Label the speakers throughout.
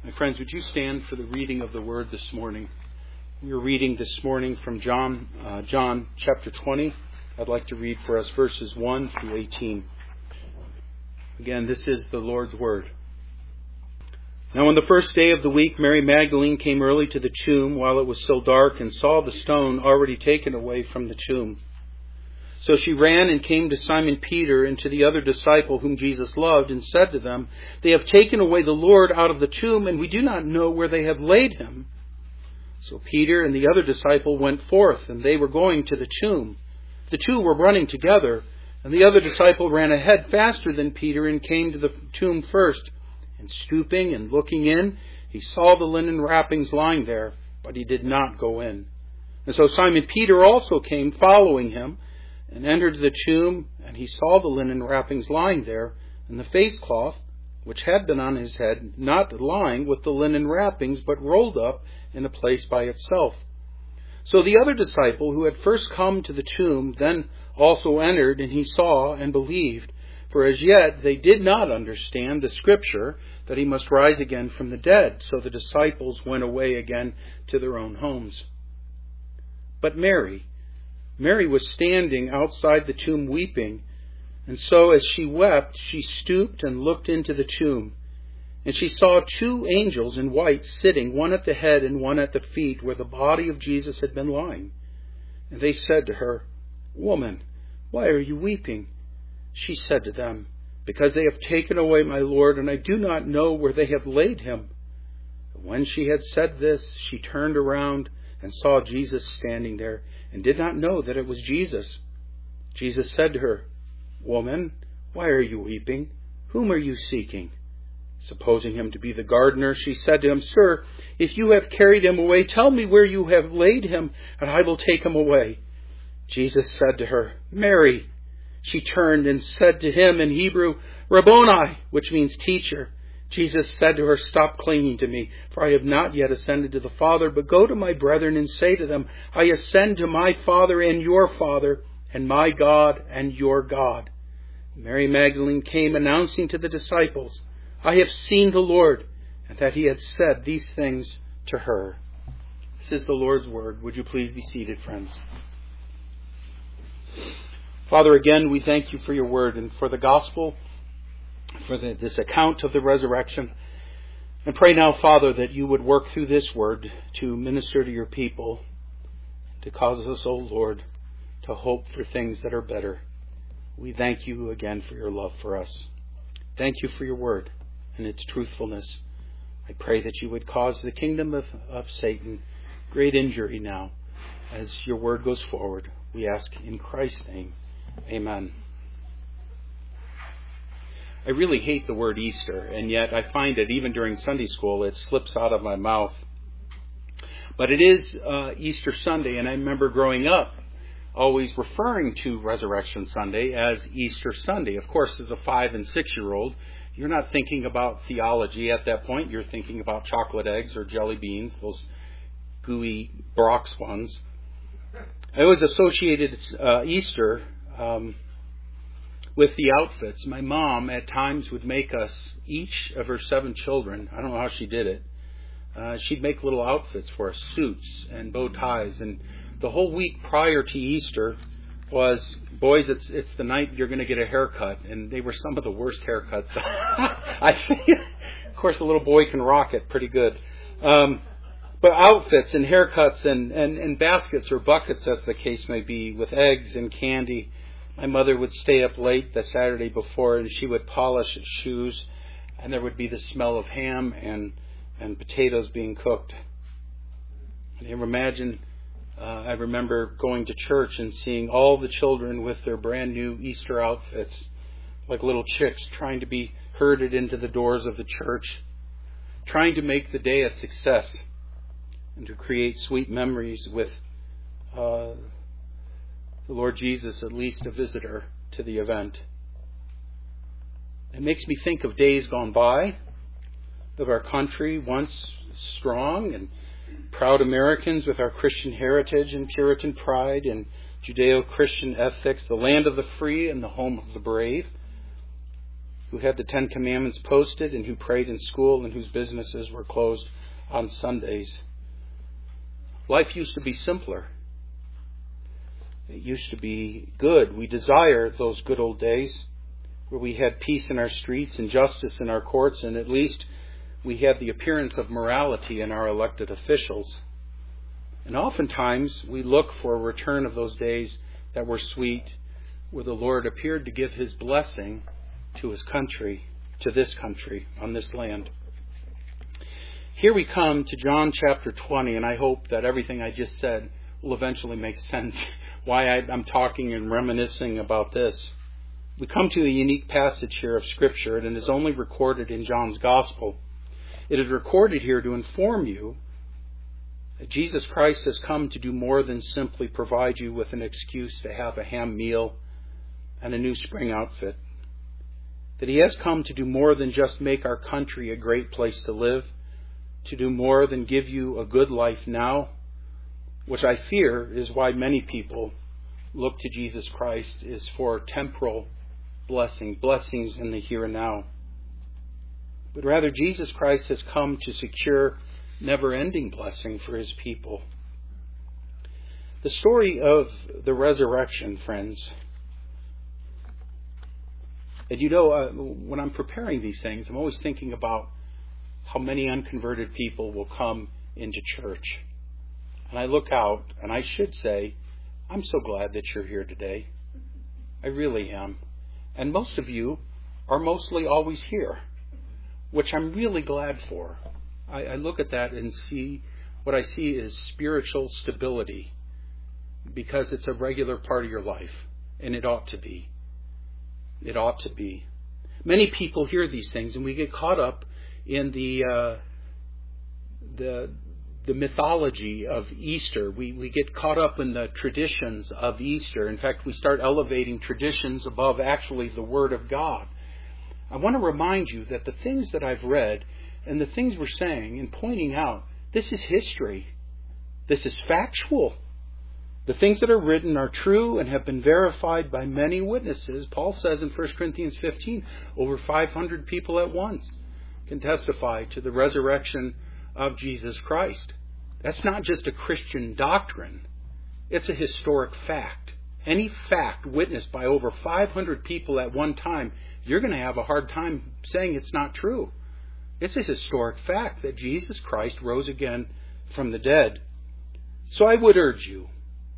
Speaker 1: My friends, would you stand for the reading of the Word this morning? We are reading this morning from John chapter 20. I'd like to read for us verses 1 through 18. Again, this is the Lord's Word. Now on the first day of the week, Mary Magdalene came early to the tomb while it was still dark and saw the stone already taken away from the tomb. So she ran and came to Simon Peter and to the other disciple whom Jesus loved and said to them, "They have taken away the Lord out of the tomb, and we do not know where they have laid him." So Peter and the other disciple went forth, and they were going to the tomb. The two were running together, and the other disciple ran ahead faster than Peter and came to the tomb first. And stooping and looking in, he saw the linen wrappings lying there, but he did not go in. And so Simon Peter also came following him, and entered the tomb, and he saw the linen wrappings lying there, and the face cloth, which had been on his head, not lying with the linen wrappings, but rolled up in a place by itself. So the other disciple, who had first come to the tomb, then also entered, and he saw and believed. For as yet they did not understand the scripture that he must rise again from the dead. So the disciples went away again to their own homes. But Mary was standing outside the tomb weeping, and so as she wept, she stooped and looked into the tomb. And she saw two angels in white sitting, one at the head and one at the feet, where the body of Jesus had been lying. And they said to her, "Woman, why are you weeping?" She said to them, "Because they have taken away my Lord, and I do not know where they have laid him." But when she had said this, she turned around and saw Jesus standing there, and did not know that it was Jesus. Jesus said to her, "Woman, why are you weeping? Whom are you seeking?" Supposing him to be the gardener, she said to him, "Sir, if you have carried him away, tell me where you have laid him, and I will take him away." Jesus said to her, "Mary." She turned and said to him in Hebrew, "Rabboni," which means teacher. Jesus said to her, "Stop clinging to me, for I have not yet ascended to the Father, but go to my brethren and say to them, I ascend to my Father and your Father, and my God and your God." Mary Magdalene came announcing to the disciples, "I have seen the Lord," and that he had said these things to her. This is the Lord's word. Would you please be seated, friends? Father, again, we thank you for your word and for the gospel, for this account of the resurrection. And pray now, Father, that you would work through this word to minister to your people, to cause us, O Lord, to hope for things that are better. We thank you again for your love for us. Thank you for your word and its truthfulness. I pray that you would cause the kingdom of Satan great injury now as your word goes forward. We ask in Christ's name. Amen. I really hate the word Easter, and yet I find that even during Sunday school it slips out of my mouth. But it is Easter Sunday, and I remember growing up always referring to Resurrection Sunday as Easter Sunday. Of course, as a 5- and 6-year-old, you're not thinking about theology at that point. You're thinking about chocolate eggs or jelly beans, those gooey Brock's ones. I always associated Easter with the outfits. My mom at times would make us, each of her 7 children, I don't know how she did it, she'd make little outfits for us, suits and bow ties. And the whole week prior to Easter was, boys, it's the night you're going to get a haircut. And they were some of the worst haircuts. I think, of course, a little boy can rock it pretty good. But outfits and haircuts and baskets or buckets, as the case may be, with eggs and candy. My mother would stay up late the Saturday before, and she would polish shoes, and there would be the smell of ham and potatoes being cooked. And I remember going to church and seeing all the children with their brand new Easter outfits, like little chicks trying to be herded into the doors of the church, trying to make the day a success and to create sweet memories with the Lord Jesus, at least a visitor to the event. It makes me think of days gone by, of our country, once strong and proud Americans with our Christian heritage and Puritan pride and Judeo-Christian ethics, the land of the free and the home of the brave. who had the 10 Commandments posted and who prayed in school and whose businesses were closed on Sundays. Life used to be simpler. It used to be good. We desire those good old days where we had peace in our streets and justice in our courts, and at least we had the appearance of morality in our elected officials. And oftentimes we look for a return of those days that were sweet, where the Lord appeared to give His blessing to His country, to this country, on this land. Here we come to John chapter 20, and I hope that everything I just said will eventually make sense why I'm talking and reminiscing about this. We come to a unique passage here of Scripture, and it is only recorded in John's Gospel. It is recorded here to inform you that Jesus Christ has come to do more than simply provide you with an excuse to have a ham meal and a new spring outfit. That He has come to do more than just make our country a great place to live, to do more than give you a good life now, which I fear is why many people look to Jesus Christ, is for temporal blessings in the here and now. But rather, Jesus Christ has come to secure never-ending blessing for His people. The story of the resurrection, friends. And when I'm preparing these things, I'm always thinking about how many unconverted people will come into church. And I look out, and I should say, I'm so glad that you're here today. I really am. And most of you are mostly always here, which I'm really glad for. I look at that and see, what I see is spiritual stability, because it's a regular part of your life, and it ought to be. It ought to be. Many people hear these things, and we get caught up in the mythology of Easter. We get caught up in the traditions of Easter. In fact, we start elevating traditions above actually the Word of God. I want to remind you that the things that I've read and the things we're saying and pointing out, this is history. This is factual. The things that are written are true and have been verified by many witnesses. Paul says in 1 Corinthians 15, over 500 people at once can testify to the resurrection of Jesus Christ. That's not just a Christian doctrine. It's a historic fact. Any fact witnessed by over 500 people at one time, you're going to have a hard time saying it's not true. It's a historic fact that Jesus Christ rose again from the dead. So I would urge you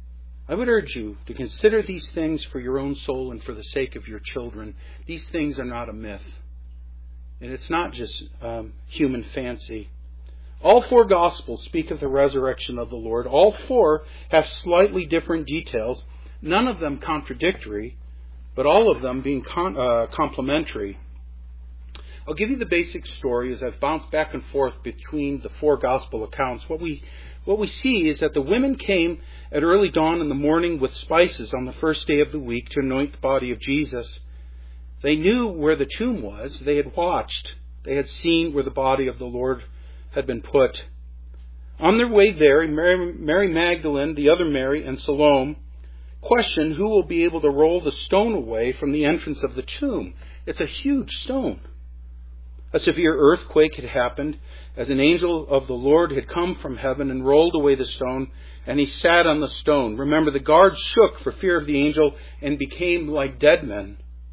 Speaker 1: to consider these things for your own soul and for the sake of your children. These things are not a myth. And it's not just human fancy. All four Gospels speak of the resurrection of the Lord. All four have slightly different details, none of them contradictory, but all of them being complementary. I'll give you the basic story as I've bounced back and forth between the four Gospel accounts. What we see is that the women came at early dawn in the morning with spices on the first day of the week to anoint the body of Jesus. They knew where the tomb was. They had watched. They had seen where the body of the Lord had been put. On their way there, Mary Magdalene, the other Mary, and Salome questioned who will be able to roll the stone away from the entrance of the tomb. It's a huge stone. A severe earthquake had happened as an angel of the Lord had come from heaven and rolled away the stone, and he sat on the stone. Remember, the guards shook for fear of the angel and became like dead men.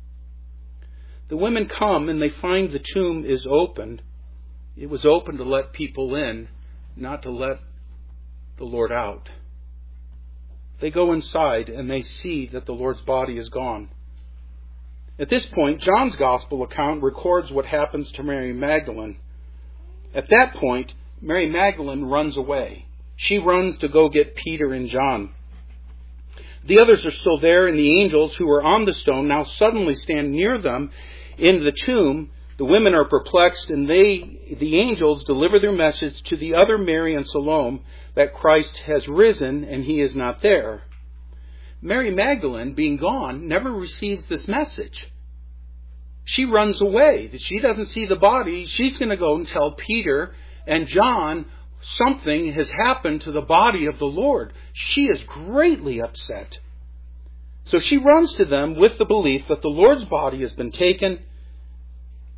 Speaker 1: The women come and they find the tomb is opened. It was open to let people in, not to let the Lord out. They go inside and they see that the Lord's body is gone. At this point, John's Gospel account records what happens to Mary Magdalene. At that point, Mary Magdalene runs away. She runs to go get Peter and John. The others are still there, and the angels who were on the stone now suddenly stand near them in the tomb. The women are perplexed, and the angels deliver their message to the other Mary and Salome that Christ has risen and he is not there. Mary Magdalene, being gone, never receives this message. She runs away. She doesn't see the body. She's going to go and tell Peter and John something has happened to the body of the Lord. She is greatly upset. So she runs to them with the belief that the Lord's body has been taken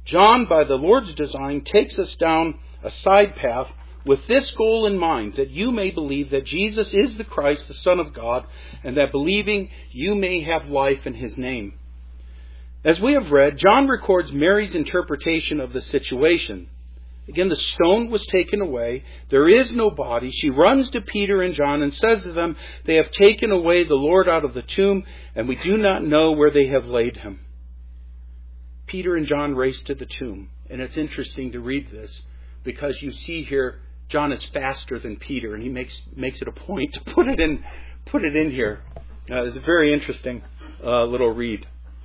Speaker 1: John, by the Lord's design, takes us down a side path with this goal in mind, that you may believe that Jesus is the Christ, the Son of God, and that believing you may have life in His name. As we have read, John records Mary's interpretation of the situation. Again, the stone was taken away. There is no body. She runs to Peter and John and says to them, they have taken away the Lord out of the tomb, and we do not know where they have laid Him. Peter and John race to the tomb. And it's interesting to read this because you see here, John is faster than Peter, and he makes it a point to put it in here. It's a very interesting little read.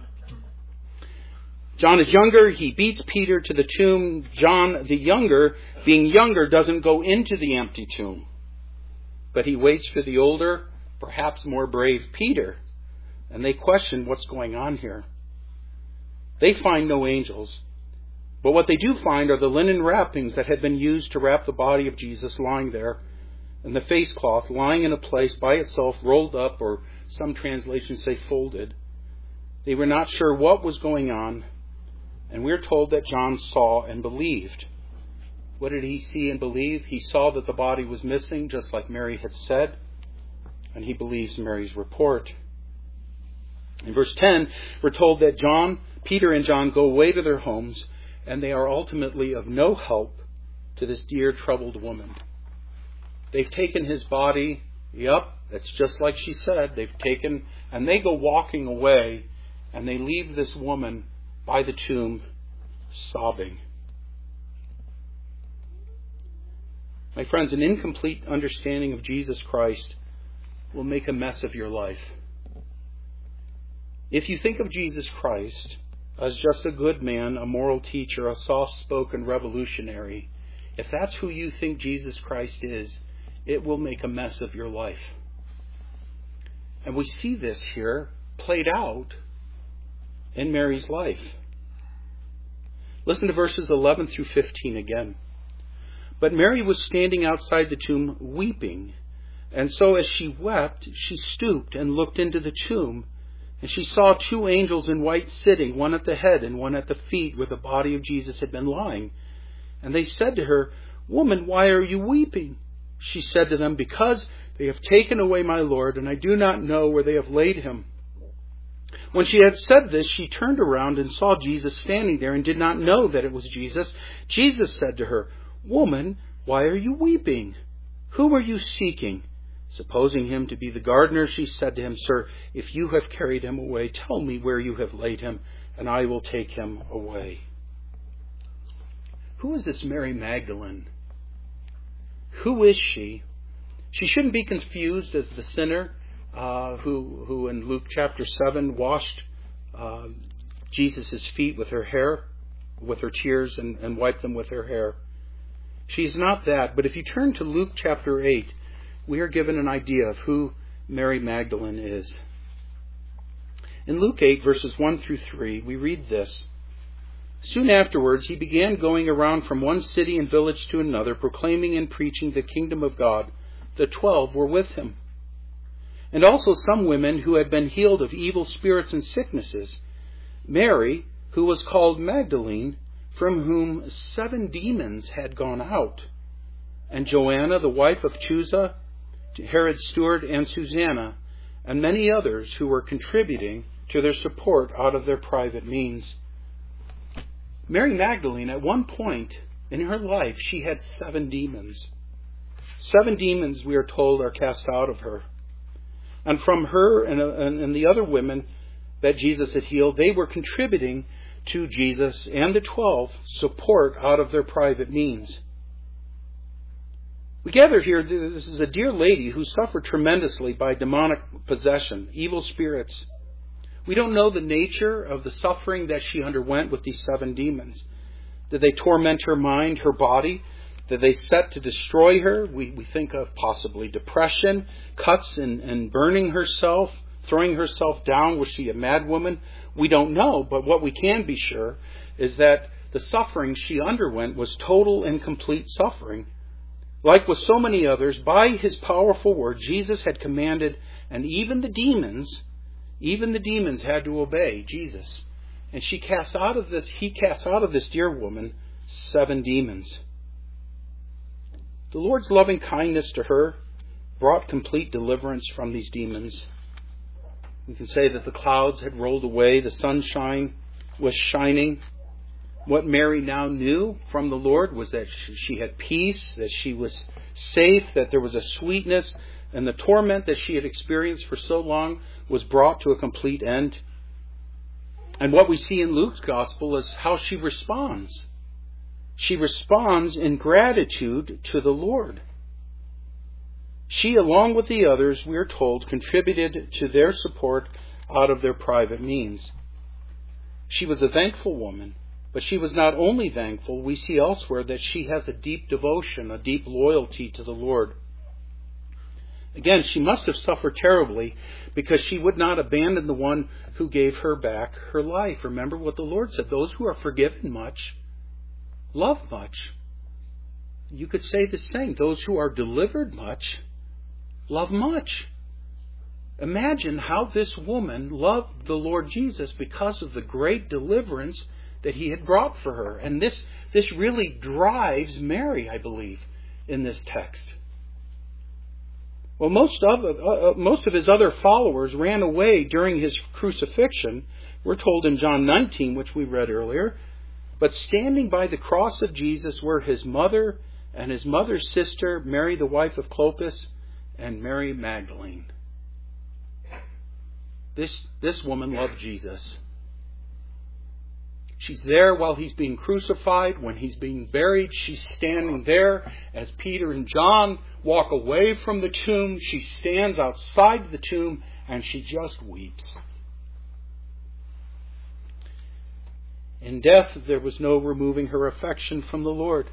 Speaker 1: John is younger. He beats Peter to the tomb. John, the younger, being younger, doesn't go into the empty tomb. But he waits for the older, perhaps more brave Peter. And they question what's going on here. They find no angels. But what they do find are the linen wrappings that had been used to wrap the body of Jesus lying there, and the face cloth lying in a place by itself, rolled up, or some translations say folded. They were not sure what was going on, and we're told that John saw and believed. What did he see and believe? He saw that the body was missing, just like Mary had said, and he believes Mary's report. In verse 10, we're told that Peter and John go away to their homes, and they are ultimately of no help to this dear troubled woman. They've taken his body. Yep, that's just like she said. They've taken, and they go walking away, and they leave this woman by the tomb sobbing. My friends, an incomplete understanding of Jesus Christ will make a mess of your life. If you think of Jesus Christ as just a good man, a moral teacher, a soft-spoken revolutionary, if that's who you think Jesus Christ is, it will make a mess of your life. And we see this here played out in Mary's life. Listen to verses 11 through 15 again. But Mary was standing outside the tomb weeping, and so as she wept, she stooped and looked into the tomb. And she saw two angels in white sitting, one at the head and one at the feet, where the body of Jesus had been lying. And they said to her, "Woman, why are you weeping?" She said to them, "Because they have taken away my Lord, and I do not know where they have laid Him." When she had said this, she turned around and saw Jesus standing there and did not know that it was Jesus. Jesus said to her, "Woman, why are you weeping? Whom are you seeking?" Supposing him to be the gardener, she said to him, "Sir, if you have carried him away, tell me where you have laid him, and I will take him away." Who is this Mary Magdalene? Who is she? She shouldn't be confused as the sinner who in Luke chapter 7 washed Jesus' feet with her hair, with her tears, and wiped them with her hair. She's not that, but if you turn to Luke chapter 8, we are given an idea of who Mary Magdalene is. In Luke 8, verses 1 through 3, we read this. Soon afterwards, he began going around from one city and village to another, proclaiming and preaching the kingdom of God. The 12 were with him. And also some women who had been healed of evil spirits and sicknesses. Mary, who was called Magdalene, from whom 7 demons had gone out. And Joanna, the wife of Chuza, Herod's steward, and Susanna, and many others who were contributing to their support out of their private means. Mary Magdalene, at one point in her life, she had 7 demons. 7 demons, we are told, are cast out of her. And from her and the other women that Jesus had healed, they were contributing to Jesus and the 12 support out of their private means. We gather here, this is a dear lady who suffered tremendously by demonic possession, evil spirits. We don't know the nature of the suffering that she underwent with these 7 demons. Did they torment her mind, her body? Did they set to destroy her? We think of possibly depression, cuts and burning herself, throwing herself down. Was she a mad woman? We don't know, but what we can be sure is that the suffering she underwent was total and complete suffering. Like with so many others, by his powerful word, Jesus had commanded, and even the demons had to obey Jesus And he casts out of this dear woman 7 demons. The Lord's loving kindness to her brought complete deliverance from these demons. We can say that the clouds had rolled away, the sunshine was shining. What Mary now knew from the Lord was that she had peace, that she was safe, that there was a sweetness, and the torment that she had experienced for so long was brought to a complete end. And what we see in Luke's gospel is how she responds. She responds in gratitude to the Lord. She, along with the others, we are told, contributed to their support out of their private means. She was a thankful woman, but she was not only thankful. We see elsewhere that she has a deep devotion, a deep loyalty to the Lord. Again, she must have suffered terribly because she would not abandon the one who gave her back her life. Remember what the Lord said, those who are forgiven much love much. You could say the same, those who are delivered much love much. Imagine how this woman loved the Lord Jesus because of the great deliverance that he had brought for her. And this really drives Mary, I believe, in this text. Well, most of his other followers ran away during his crucifixion. We're told in John 19, which we read earlier. But standing by the cross of Jesus were his mother and his mother's sister, Mary, the wife of Clopas, and Mary Magdalene. This woman loved Jesus. She's there while he's being crucified. When he's being buried, she's standing there. As Peter and John walk away from the tomb, she stands outside the tomb and she just weeps. In death, there was no removing her affection from the Lord.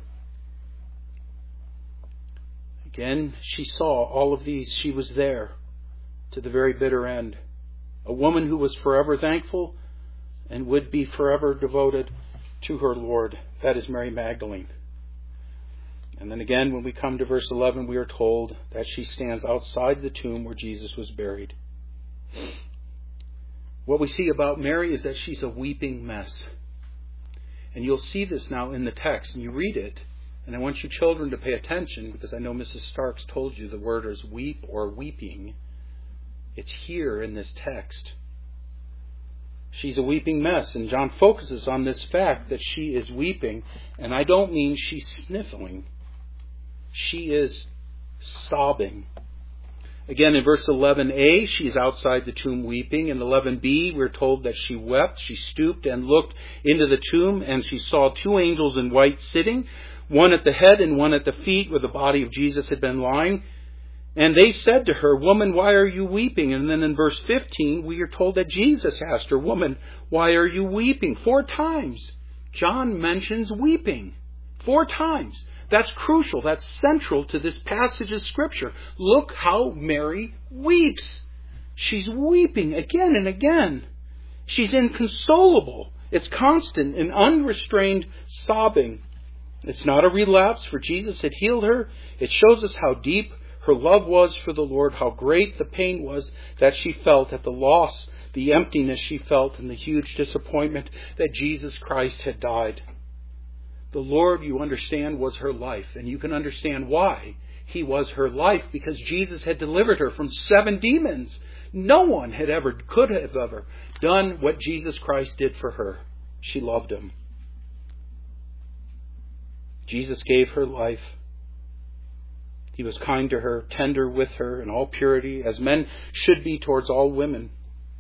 Speaker 1: Again, she saw all of these. She was there to the very bitter end. A woman who was forever thankful and would be forever devoted to her Lord. That is Mary Magdalene. And then again, when we come to verse 11, we are told that she stands outside the tomb where Jesus was buried. What we see about Mary is that she's a weeping mess. And you'll see this now in the text, and you read it. And I want you children to pay attention, because I know Mrs. Starks told you the word is weep or weeping. It's here in this text. She's a weeping mess, and John focuses on this fact that she is weeping. And I don't mean she's sniffling. She is sobbing. Again, in verse 11a, she is outside the tomb weeping. In 11b, we're told that she wept. She stooped and looked into the tomb, and she saw 2 angels in white sitting, one at the head and one at the feet where the body of Jesus had been lying. And they said to her, "Woman, why are you weeping?" And then in verse 15, we are told that Jesus asked her, "Woman, why are you weeping?" 4 times. John mentions weeping. 4 times. That's crucial. That's central to this passage of Scripture. Look how Mary weeps. She's weeping again and again. She's inconsolable. It's constant and unrestrained sobbing. It's not a relapse, for Jesus had healed her. It shows us how deep her love was for the Lord, how great the pain was that she felt at the loss, the emptiness she felt, and the huge disappointment that Jesus Christ had died. The Lord, you understand, was her life, and you can understand why he was her life, because Jesus had delivered her from 7 demons. No one could have ever done what Jesus Christ did for her. She loved him. Jesus gave her life. He was kind to her, tender with her in all purity, as men should be towards all women.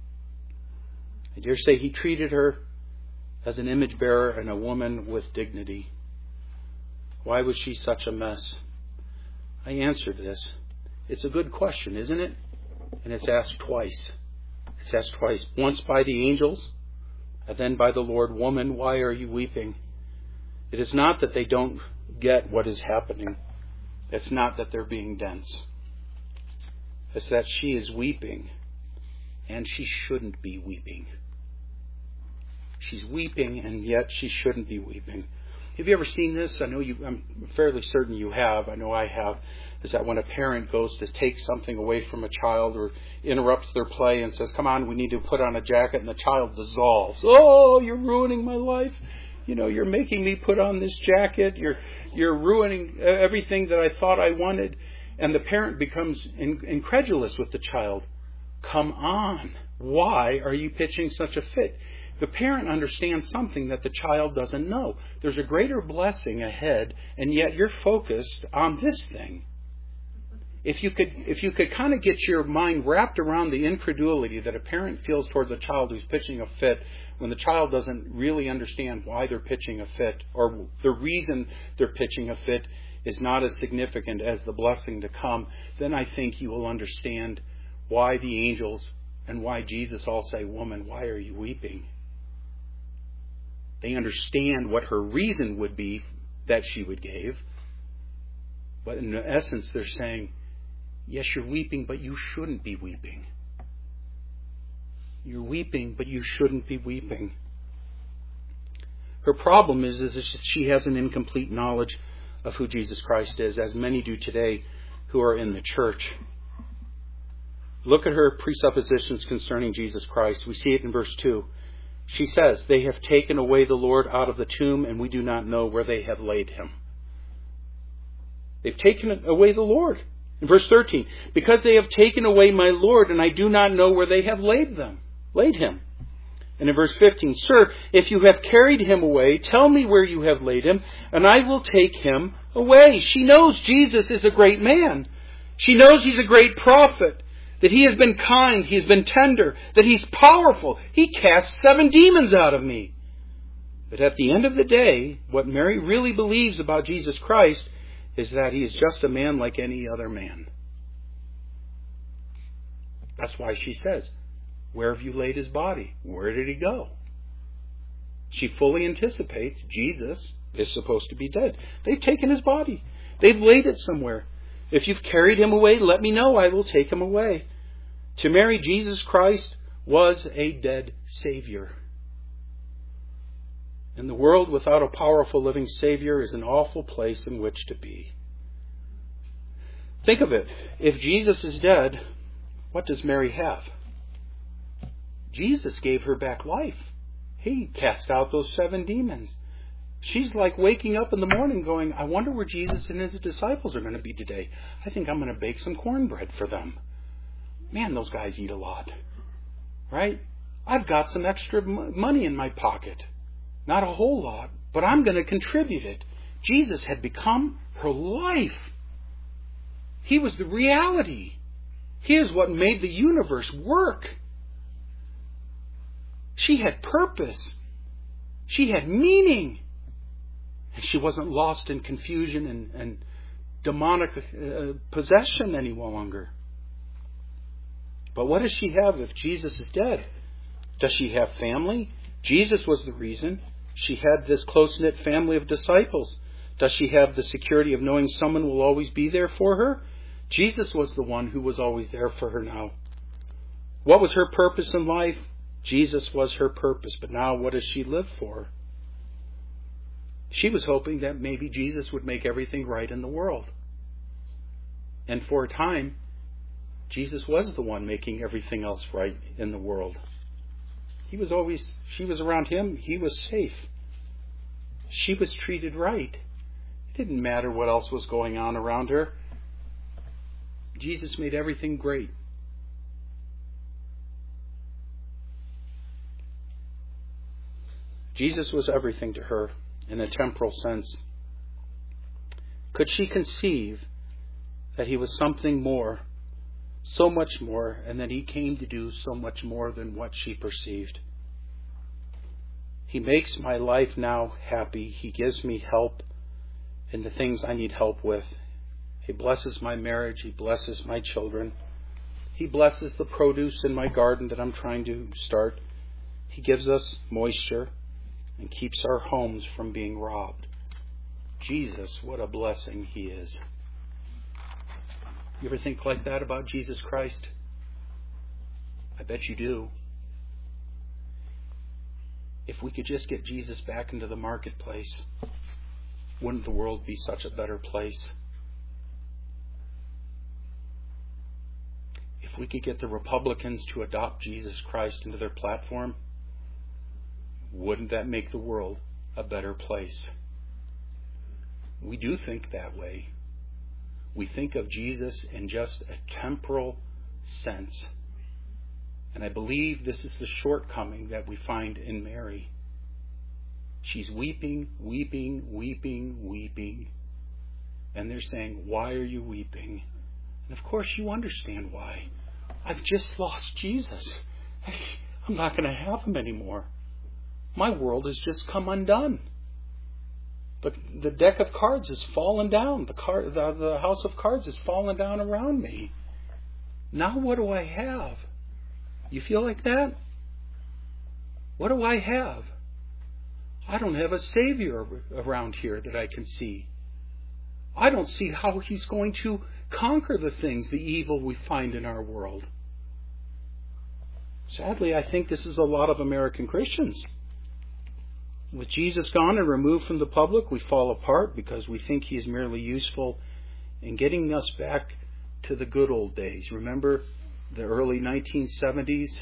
Speaker 1: I dare say he treated her as an image bearer and a woman with dignity. Why was she such a mess? I answered this. It's a good question, isn't it? And it's asked twice. It's asked twice. Once by the angels, and then by the Lord. "Woman, why are you weeping?" It is not that they don't get what is happening. It's not that they're being dense. It's that she is weeping, and she shouldn't be weeping. She's weeping, and yet she shouldn't be weeping. Have you ever seen this? I'm fairly certain you have. I know I have. Is that when a parent goes to take something away from a child or interrupts their play and says, come on, we need to put on a jacket, and the child dissolves. Oh, you're ruining my life. You're making me put on this jacket. You're ruining everything that I thought I wanted. And the parent becomes incredulous with the child. Come on. Why are you pitching such a fit? The parent understands something that the child doesn't know. There's a greater blessing ahead, and yet you're focused on this thing. If you could kind of get your mind wrapped around the incredulity that a parent feels towards a child who's pitching a fit, when the child doesn't really understand why they're pitching a fit, or the reason they're pitching a fit is not as significant as the blessing to come, then I think you will understand why the angels and why Jesus all say, woman, why are you weeping? They understand what her reason would be that she would give. But in essence, they're saying, yes, you're weeping, but you shouldn't be weeping. You're weeping, but you shouldn't be weeping. Her problem is that she has an incomplete knowledge of who Jesus Christ is, as many do today who are in the church. Look at her presuppositions concerning Jesus Christ. We see it in verse 2. She says, they have taken away the Lord out of the tomb, and we do not know where they have laid him. They've taken away the Lord. In verse 13, because they have taken away my Lord, and I do not know where they have laid him. And in verse 15, sir, if you have carried him away, tell me where you have laid him, and I will take him away. She knows Jesus is a great man. She knows he's a great prophet. That he has been kind, he has been tender, that he's powerful. He cast 7 demons out of me. But at the end of the day, what Mary really believes about Jesus Christ is that he is just a man like any other man. That's why she says, where have you laid his body? Where did he go? She fully anticipates Jesus is supposed to be dead. They've taken his body. They've laid it somewhere. If you've carried him away, let me know. I will take him away. To Mary, Jesus Christ was a dead Savior. And the world without a powerful living Savior is an awful place in which to be. Think of it. If Jesus is dead, what does Mary have? Jesus gave her back life. He cast out those 7 demons. She's like waking up in the morning going, I wonder where Jesus and his disciples are going to be today. I think I'm going to bake some cornbread for them. Man, those guys eat a lot. Right? I've got some extra money in my pocket. Not a whole lot, but I'm going to contribute it. Jesus had become her life. He was the reality. He is what made the universe work. She had purpose. She had meaning. And she wasn't lost in confusion and demonic possession any longer. But what does she have if Jesus is dead? Does she have family? Jesus was the reason. She had this close-knit family of disciples. Does she have the security of knowing someone will always be there for her? Jesus was the one who was always there for her now. What was her purpose in life? Jesus was her purpose. But now what does she live for? She was hoping that maybe Jesus would make everything right in the world. And for a time, Jesus was the one making everything else right in the world. She was around him, he was safe. She was treated right. It didn't matter what else was going on around her. Jesus made everything great. Jesus was everything to her in a temporal sense. Could she conceive that he was something more, so much more, and that he came to do so much more than what she perceived? He makes my life now happy. He gives me help in the things I need help with. He blesses my marriage. He blesses my children. He blesses the produce in my garden that I'm trying to start. He gives us moisture and keeps our homes from being robbed. Jesus, what a blessing he is. You ever think like that about Jesus Christ? I bet you do. If we could just get Jesus back into the marketplace, wouldn't the world be such a better place? If we could get the Republicans to adopt Jesus Christ into their platform, wouldn't that make the world a better place? We do think that way. We think of Jesus in just a temporal sense. And I believe this is the shortcoming that we find in Mary. She's weeping, weeping, weeping, weeping. And they're saying, "Why are you weeping?" And of course you understand why. I've just lost Jesus. I'm not going to have him anymore. My world has just come undone. But the deck of cards has fallen down. The house of cards has fallen down around me. Now what do I have? You feel like that? What do I have? I don't have a Savior around here that I can see. I don't see how he's going to conquer the things, the evil we find in our world. Sadly, I think this is a lot of American Christians. With Jesus gone and removed from the public, we fall apart because we think he is merely useful in getting us back to the good old days. Remember the early 1970s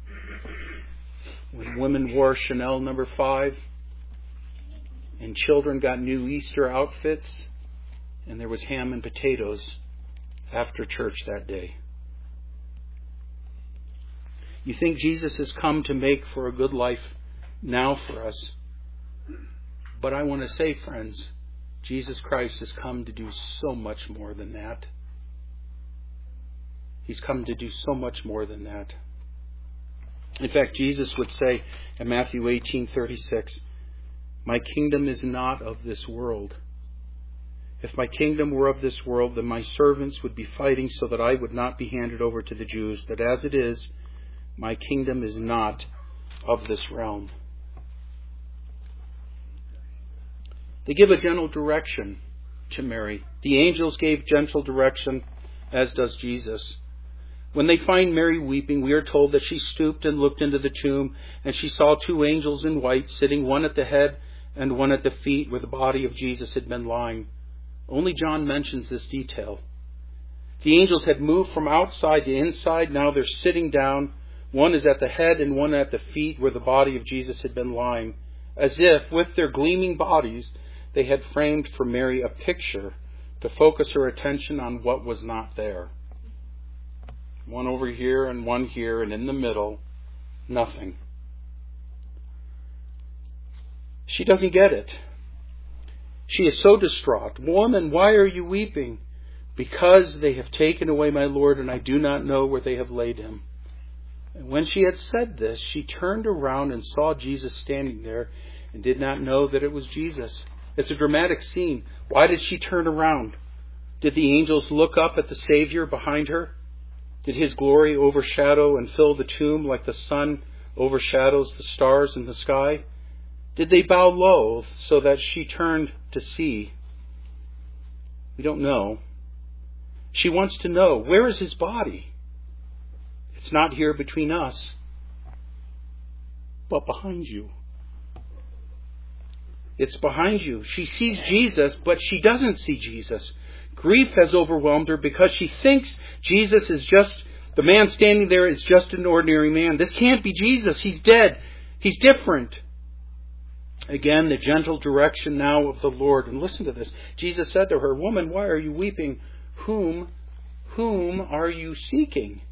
Speaker 1: when women wore Chanel No. 5 and children got new Easter outfits and there was ham and potatoes after church that day. You think Jesus has come to make for a good life now for us. But I want to say, friends, Jesus Christ has come to do so much more than that. He's come to do so much more than that. In fact, Jesus would say in Matthew 18:36, "My kingdom is not of this world. If my kingdom were of this world, then my servants would be fighting so that I would not be handed over to the Jews. But as it is, my kingdom is not of this realm." They give a gentle direction to Mary. The angels gave gentle direction, as does Jesus. When they find Mary weeping, we are told that she stooped and looked into the tomb, and she saw two angels in white, sitting one at the head and one at the feet where the body of Jesus had been lying. Only John mentions this detail. The angels had moved from outside to inside. Now they're sitting down. One is at the head and one at the feet where the body of Jesus had been lying, as if, with their gleaming bodies, they had framed for Mary a picture to focus her attention on what was not there. One over here and one here, and in the middle, nothing. She doesn't get it. She is so distraught. "Woman, why are you weeping?" "Because they have taken away my Lord, and I do not know where they have laid him." And when she had said this, she turned around and saw Jesus standing there and did not know that it was Jesus. It's a dramatic scene. Why did she turn around? Did the angels look up at the Savior behind her? Did his glory overshadow and fill the tomb like the sun overshadows the stars in the sky? Did they bow low so that she turned to see? We don't know. She wants to know, where is his body? It's not here between us, but behind you. It's behind you. She sees Jesus, but she doesn't see Jesus. Grief has overwhelmed her because she thinks Jesus is just, the man standing there is just an ordinary man. This can't be Jesus. He's dead. He's different. Again, the gentle direction now of the Lord. And listen to this. Jesus said to her, "Woman, why are you weeping? Whom are you seeking?"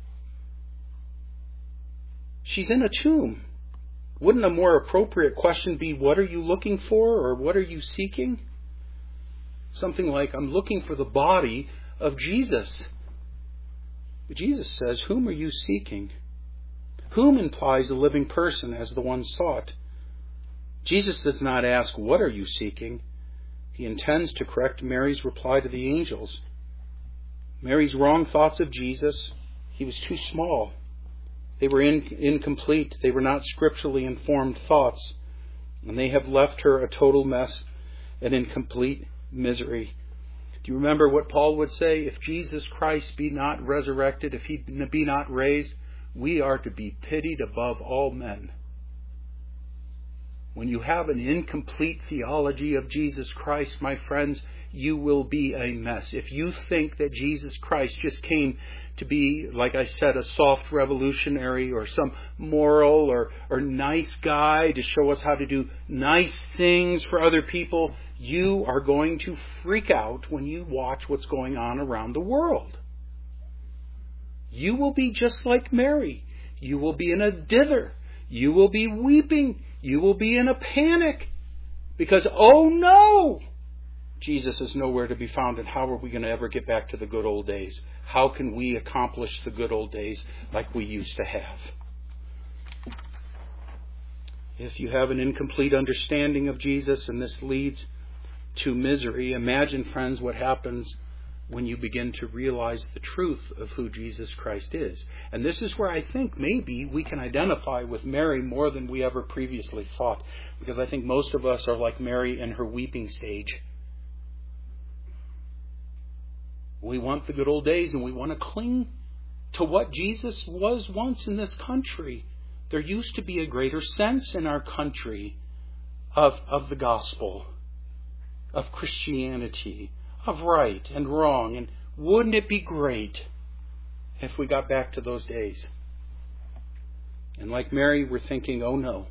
Speaker 1: She's in a tomb. Wouldn't a more appropriate question be, what are you looking for, or what are you seeking? Something like, I'm looking for the body of Jesus. But Jesus says, whom are you seeking? Whom implies a living person as the one sought. Jesus does not ask, what are you seeking? He intends to correct Mary's reply to the angels. Mary's wrong thoughts of Jesus, he was too small. They were incomplete. They were not scripturally informed thoughts. And they have left her a total mess and in complete misery. Do you remember what Paul would say? If Jesus Christ be not resurrected, if he be not raised, we are to be pitied above all men. When you have an incomplete theology of Jesus Christ, my friends, you will be a mess. If you think that Jesus Christ just came to be, like I said, a soft revolutionary or some moral or nice guy to show us how to do nice things for other people, you are going to freak out when you watch what's going on around the world. You will be just like Mary. You will be in a dither. You will be weeping. You will be in a panic. Because, oh no! Jesus is nowhere to be found, and how are we going to ever get back to the good old days? How can we accomplish the good old days like we used to have? If you have an incomplete understanding of Jesus and this leads to misery, imagine, friends, what happens when you begin to realize the truth of who Jesus Christ is. And this is where I think maybe we can identify with Mary more than we ever previously thought, because I think most of us are like Mary in her weeping stage. We want the good old days, and we want to cling to what Jesus was once in this country. There used to be a greater sense in our country of the gospel, of Christianity, of right and wrong. And wouldn't it be great if we got back to those days? And like Mary, we're thinking, oh no.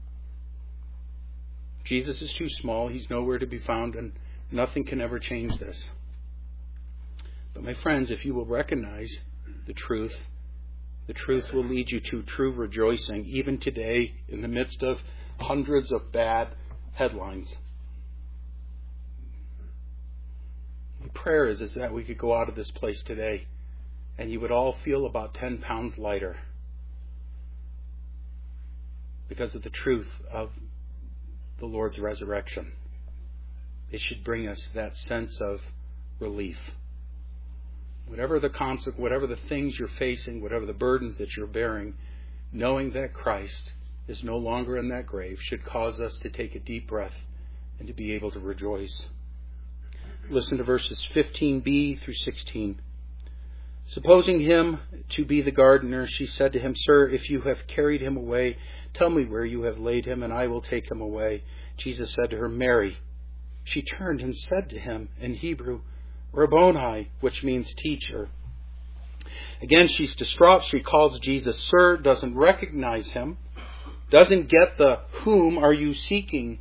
Speaker 1: Jesus is too small. He's nowhere to be found, and nothing can ever change this. But my friends, if you will recognize the truth will lead you to true rejoicing, even today, in the midst of hundreds of bad headlines. My prayer is that we could go out of this place today and you would all feel about 10 pounds lighter because of the truth of the Lord's resurrection. It should bring us that sense of relief. Whatever the things you're facing, whatever the burdens that you're bearing, knowing that Christ is no longer in that grave should cause us to take a deep breath and to be able to rejoice. Listen to verses 15b through 16. Supposing him to be the gardener, she said to him, Sir, if you have carried him away, tell me where you have laid him, and I will take him away. Jesus said to her, Mary. She turned and said to him in Hebrew, Rabboni, which means teacher. Again, she's distraught. She calls Jesus Sir, doesn't recognize him, doesn't get the whom are you seeking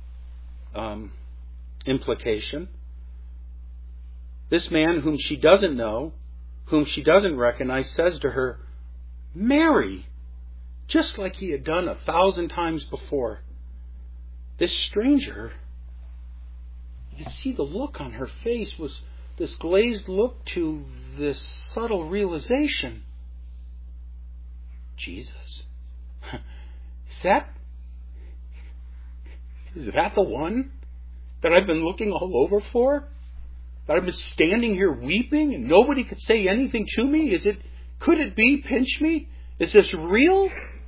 Speaker 1: implication. This man whom she doesn't know, whom she doesn't recognize, says to her, Mary, just like he had done 1,000 times before. This stranger, you can see the look on her face was this glazed look to this subtle realization. Jesus? Is that the one that I've been looking all over for? That I've been standing here weeping and nobody could say anything to me? Could it be? Pinch me? Is this real?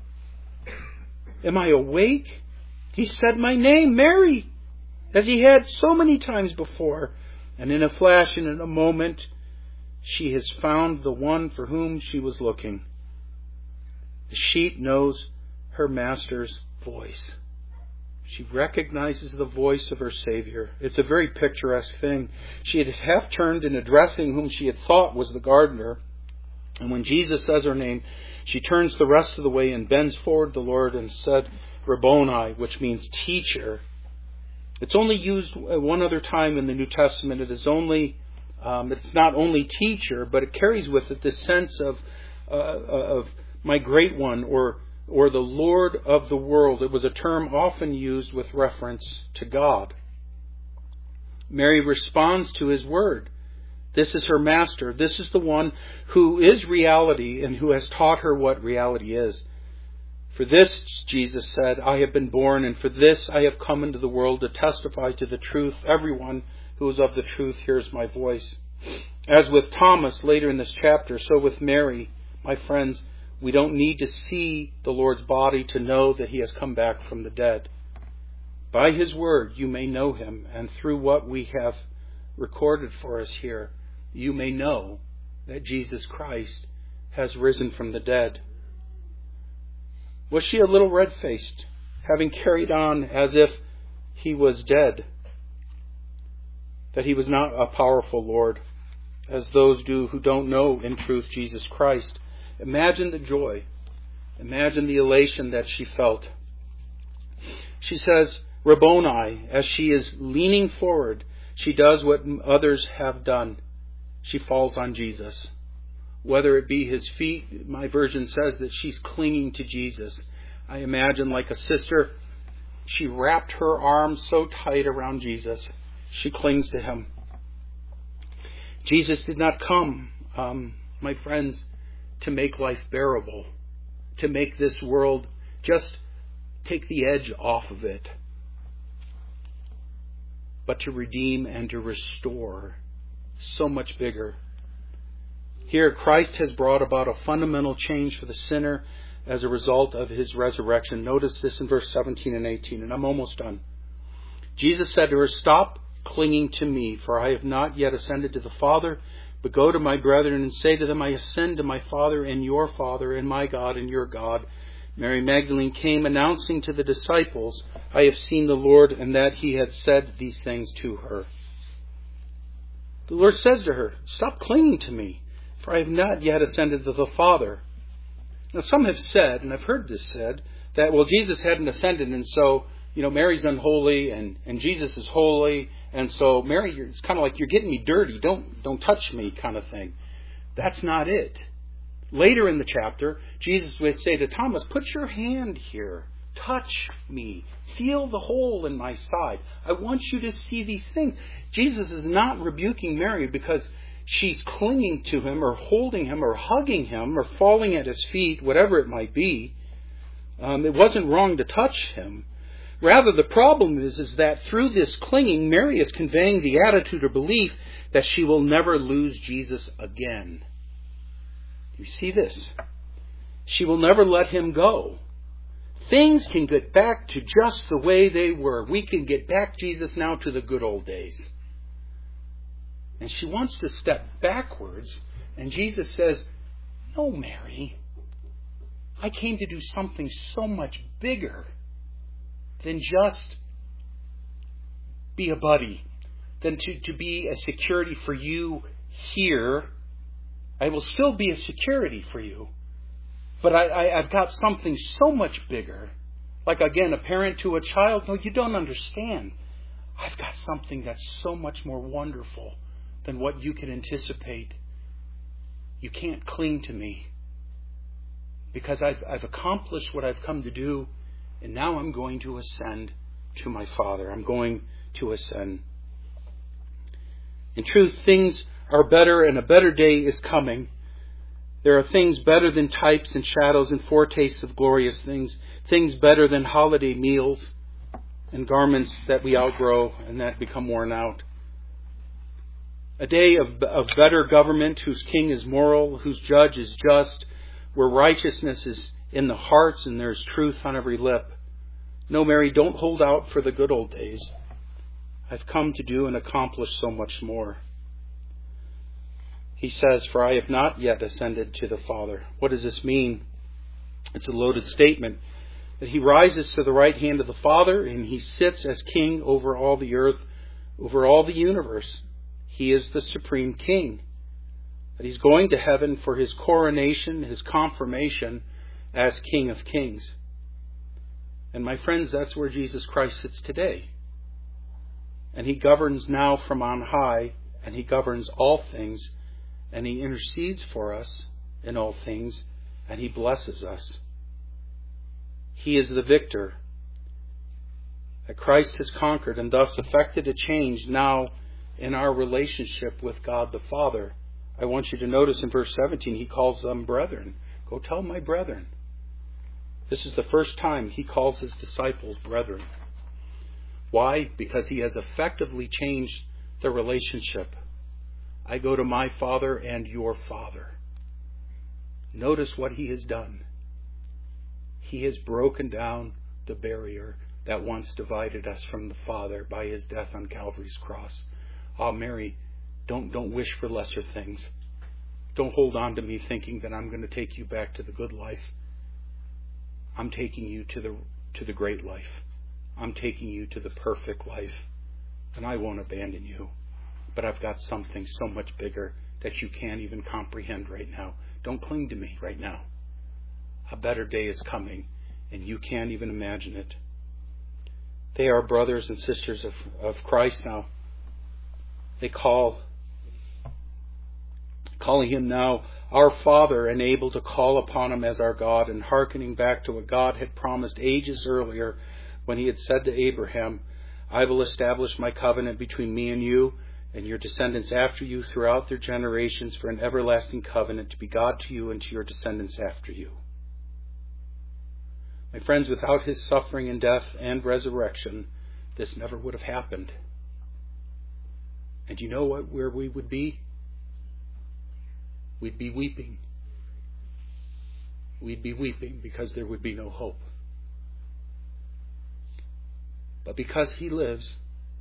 Speaker 1: Am I awake? He said my name, Mary, as he had so many times before. And in a flash and in a moment, she has found the one for whom she was looking. The sheep knows her master's voice. She recognizes the voice of her Savior. It's a very picturesque thing. She had half turned in addressing whom she had thought was the gardener. And when Jesus says her name, she turns the rest of the way and bends forward the Lord and said, Rabboni, which means teacher. It's only used one other time in the New Testament. It's not only teacher, but it carries with it this sense of my great one, or the Lord of the world. It was a term often used with reference to God. Mary responds to his word. This is her master. This is the one who is reality and who has taught her what reality is. For this, Jesus said, I have been born, and for this I have come into the world to testify to the truth. Everyone who is of the truth hears my voice. As with Thomas later in this chapter, so with Mary, my friends, we don't need to see the Lord's body to know that he has come back from the dead. By his word you may know him, and through what we have recorded for us here, you may know that Jesus Christ has risen from the dead. Was she a little red-faced having carried on as if he was dead, that he was not a powerful Lord, as those do who don't know in truth Jesus Christ. Imagine the joy. Imagine the elation that she felt. She says, Rabboni, as she is leaning forward, she does what others have done. She falls on Jesus. Whether it be his feet, my version says that she's clinging to Jesus. I imagine like a sister, she wrapped her arms so tight around Jesus. She clings to him. Jesus did not come, my friends, to make life bearable, to make this world just take the edge off of it, but to redeem and to restore. So much bigger. Here, Christ has brought about a fundamental change for the sinner as a result of his resurrection. Notice this in verse 17 and 18, and I'm almost done. Jesus said to her, Stop clinging to me, for I have not yet ascended to the Father, but go to my brethren and say to them, I ascend to my Father and your Father, and my God and your God. Mary Magdalene came, announcing to the disciples, I have seen the Lord, and that he had said these things to her. The Lord says to her, Stop clinging to me, for I have not yet ascended to the Father. Now some have said, and I've heard this said, that, well, Jesus hadn't ascended, and so, Mary's unholy, and Jesus is holy, and so Mary, it's kind of like, you're getting me dirty, don't touch me kind of thing. That's not it. Later in the chapter, Jesus would say to Thomas, Put your hand here, touch me, feel the hole in my side. I want you to see these things. Jesus is not rebuking Mary because she's clinging to him or holding him or hugging him or falling at his feet, whatever it might be. It wasn't wrong to touch him. Rather, the problem is that through this clinging, Mary is conveying the attitude or belief that she will never lose Jesus again. You see this? She will never let him go. Things can get back to just the way they were. We can get back, Jesus, now to the good old days. And she wants to step backwards, and Jesus says, No, Mary, I came to do something so much bigger than just be a buddy, than to be a security for you here. I will still be a security for you, but I've got something so much bigger. Like, again, a parent to a child, no, you don't understand. I've got something that's so much more wonderful than what you can anticipate. You can't cling to me because I've accomplished what I've come to do, and now I'm going to ascend to my Father. I'm going to ascend. In truth, things are better, and a better day is coming. There are things better than types and shadows and foretastes of glorious things. Things better than holiday meals and garments that we outgrow and that become worn out. A day of better government, whose king is moral, whose judge is just, where righteousness is in the hearts and there's truth on every lip. No, Mary, don't hold out for the good old days. I've come to do and accomplish so much more. He says, For I have not yet ascended to the Father. What does this mean? It's a loaded statement. That he rises to the right hand of the Father, and he sits as king over all the earth, over all the universe. He is the supreme king. That he's going to heaven for his coronation, his confirmation as King of Kings. And my friends, that's where Jesus Christ sits today. And he governs now from on high, and he governs all things, and he intercedes for us in all things, and he blesses us. He is the victor. That Christ has conquered and thus effected a change now in our relationship with God the Father. I want you to notice in verse 17, he calls them brethren. Go tell my brethren. This is the first time he calls his disciples brethren. Why? Because he has effectively changed the relationship. I go to my Father and your Father. Notice what he has done. He has broken down the barrier that once divided us from the Father by his death on Calvary's cross. Oh, Mary, don't wish for lesser things. Don't hold on to me thinking that I'm going to take you back to the good life. I'm taking you to the great life. I'm taking you to the perfect life. And I won't abandon you. But I've got something so much bigger that you can't even comprehend right now. Don't cling to me right now. A better day is coming, and you can't even imagine it. They are brothers and sisters of Christ now. They calling him now our Father, and able to call upon him as our God, and hearkening back to what God had promised ages earlier when he had said to Abraham, I will establish my covenant between me and you and your descendants after you throughout their generations for an everlasting covenant to be God to you and to your descendants after you. My friends, without his suffering and death and resurrection, this never would have happened. And you know where we would be? We'd be weeping. We'd be weeping because there would be no hope. But because he lives,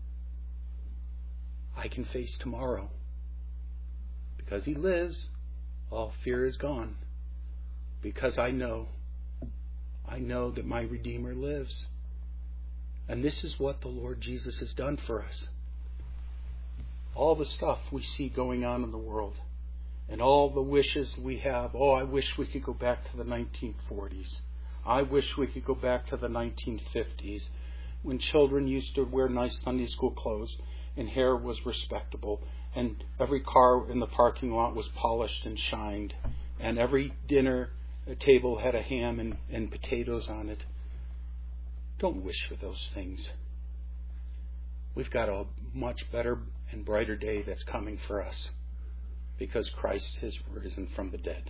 Speaker 1: I can face tomorrow. Because he lives, all fear is gone. Because I know that my Redeemer lives. And this is what the Lord Jesus has done for us. All the stuff we see going on in the world, and all the wishes we have. Oh, I wish we could go back to the 1940s. I wish we could go back to the 1950s, when children used to wear nice Sunday school clothes and hair was respectable, and every car in the parking lot was polished and shined, and every dinner table had a ham and potatoes on it. Don't wish for those things. We've got a much better and brighter day that's coming for us, because Christ has risen from the dead.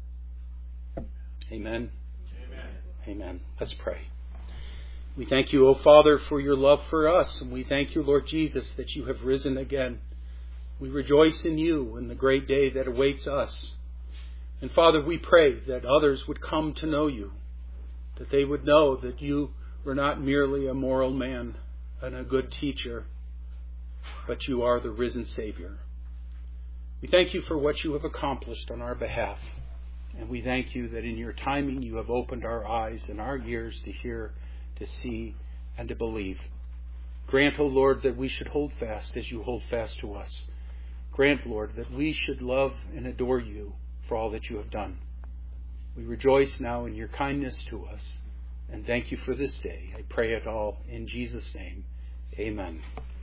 Speaker 1: Amen? Amen. Amen. Let's pray. We thank you, O Father, for your love for us, and we thank you, Lord Jesus, that you have risen again. We rejoice in you and the great day that awaits us. And Father, we pray that others would come to know you, that they would know that you were not merely a moral man and a good teacher, but you are the risen Savior. We thank you for what you have accomplished on our behalf. And we thank you that in your timing you have opened our eyes and our ears to hear, to see, and to believe. Grant, O Lord, that we should hold fast as you hold fast to us. Grant, Lord, that we should love and adore you for all that you have done. We rejoice now in your kindness to us, and thank you for this day. I pray it all in Jesus' name. Amen.